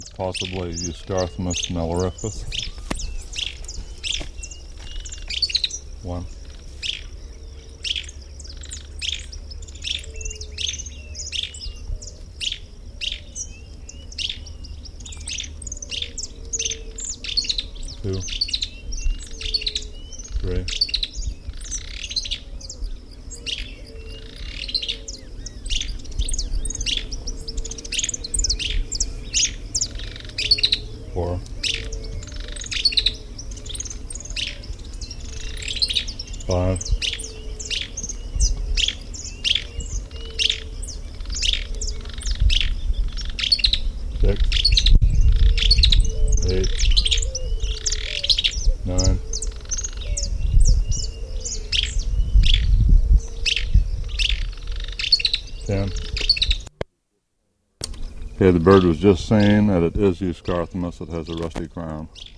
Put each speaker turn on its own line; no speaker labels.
possibly Euskarthemis melorifus. 1. 2, 3, 4, 5, 6, 8, 9, 10. Okay, the bird was just saying that it is Euskarthemis. It has a rusty crown.